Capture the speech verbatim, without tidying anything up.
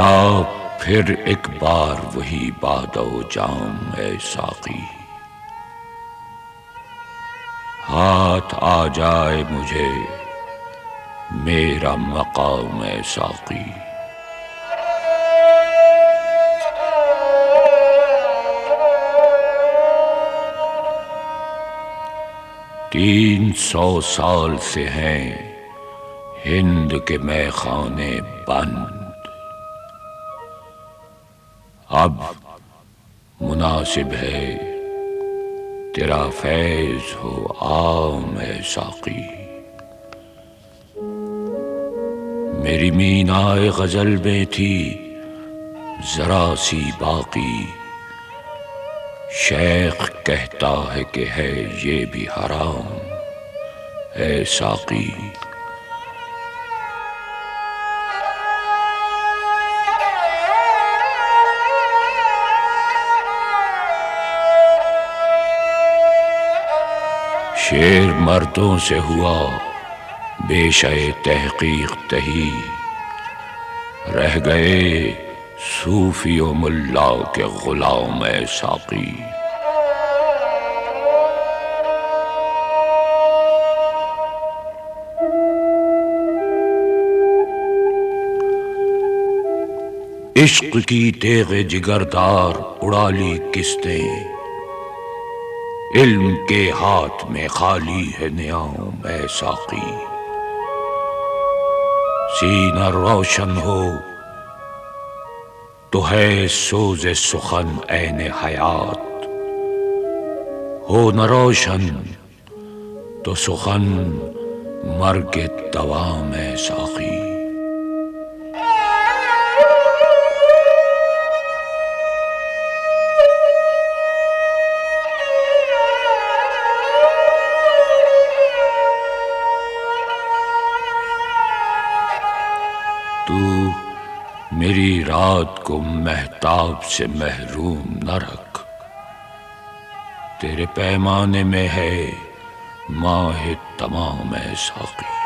ला फिर एक बार वही बादो जाम है साकी, हाथ आ जाए मुझे मेरा मकाम है साकी। तीन सौ साल से हैं हिंद के मैखाने बंद, अब मुनासिब है तेरा फैज हो आम है साकी। मेरी मीनाए गजल में थी जरा सी बाकी, शेख कहता है कि है ये भी हराम है साकी। शेर मर्दों से हुआ बेशय तहकीक तही, रह गए सूफी और मुल्ला के गुलाम है साकी। इश्क की तेगे जिगरदार उड़ा ली किस्तें, इल्म के हाथ में खाली है नियाम है साकी। सीना रोशन हो तो है सोज़े सुखन ऐने हयात, हो न रोशन तो सुखन मर्ग दवाम है साकी। तू मेरी रात को महताब से महरूम न रख, तेरे पैमाने में है माह तमाम है साकी।